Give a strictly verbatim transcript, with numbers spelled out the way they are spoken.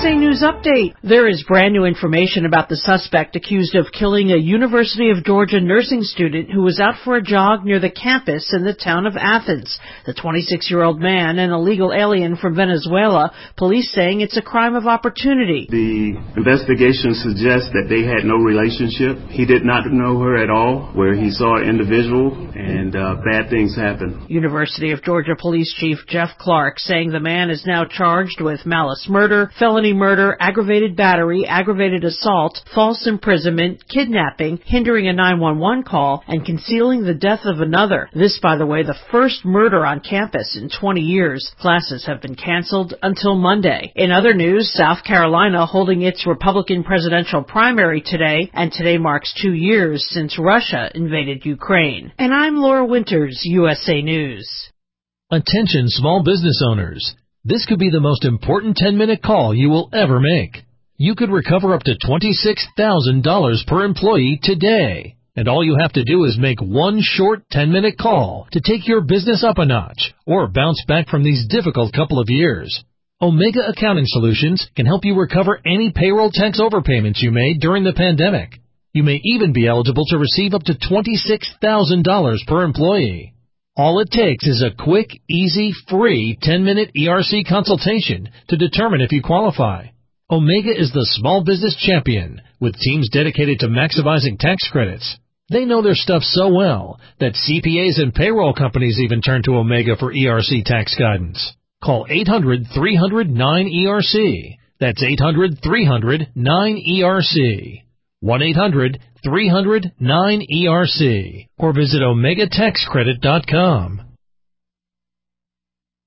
A News Update. There is brand new information about the suspect accused of killing a University of Georgia nursing student who was out for a jog near the campus in the town of Athens. The twenty-six-year-old man, an illegal alien from Venezuela, police saying it's a crime of opportunity. The investigation suggests that they had no relationship. He did not know her at all, where he saw an individual, and uh, bad things happen. University of Georgia Police Chief Jeff Clark saying the man is now charged with malice murder, felony murder, aggravated battery, aggravated assault, false imprisonment, kidnapping, hindering a nine one one call, and concealing the death of another. This, by the way, the first murder on campus in twenty years. Classes have been canceled until Monday. In other news, South Carolina holding its Republican presidential primary today, and today marks two years since Russia invaded Ukraine. And I'm Laura Winters, U S A News. Attention small business owners. This could be the most important ten-minute call you will ever make. You could recover up to twenty-six thousand dollars per employee today. And all you have to do is make one short ten-minute call to take your business up a notch or bounce back from these difficult couple of years. Omega Accounting Solutions can help you recover any payroll tax overpayments you made during the pandemic. You may even be eligible to receive up to twenty-six thousand dollars per employee. All it takes is a quick, easy, free ten-minute E R C consultation to determine if you qualify. Omega is the small business champion with teams dedicated to maximizing tax credits. They know their stuff so well that C P As and payroll companies even turn to Omega for E R C tax guidance. Call eight hundred, three hundred, nine E R C. That's eight hundred, three hundred, nine E R C. one eight hundred, three hundred, nine E R C. Or visit omega tax credit dot com.